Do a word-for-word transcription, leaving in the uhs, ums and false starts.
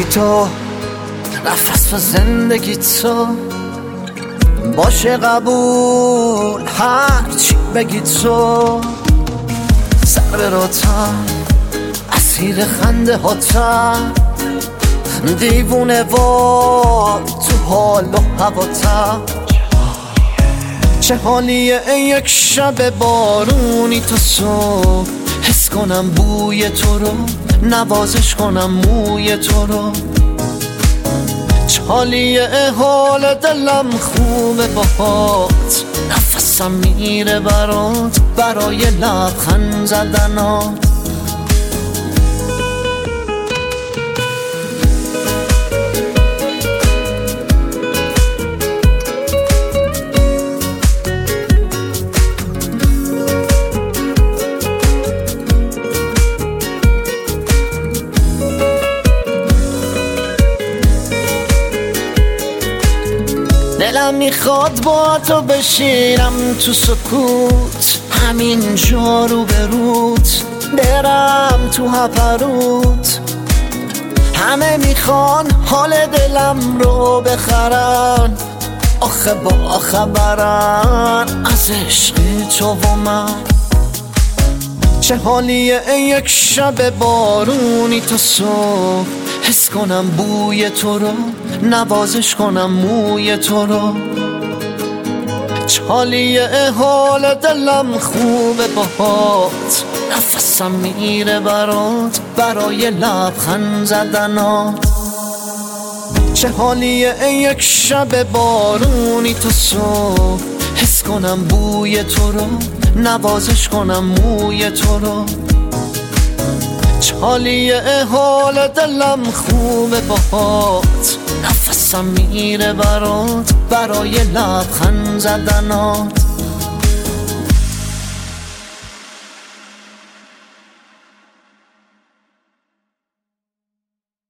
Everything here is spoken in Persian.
یکی تو، نفس و زندگی تو، باشه قبول هر چی بگی تو. سر به روتم اسیر خنده هاتم، دیوونه و تو حال و هواتم. چه حالیه یک شب بارونی تا صبح، حس کنم بوی تو رو، نوازش کنم موی تو رو. چه حالیه حال دلم خوبه باهات، نفسم میره برات برای لبخند زدنات. دلم میخواد با تو بشینم تو سکوت، همین جا رو به روت برم تو هپروت. همه میخوان حال دلم رو بخرن، آخه با خبرن از عشق تو و من. چه حالیه یک شب بارونی تا صبح، حس کنم بوی تو رو، نوازش کنم موی تو رو. چه حالیه حال دلم خوبه باهات، نفسم میره برات برای لبخند زدنات. چه حالیه یک شب بارونی تا صبح، حس کنم بوی تو رو، نوازش کنم موی تو رو. چه حالیه حال دلم خوبه باهات، نفسم میره برات برای لبخند زدنات.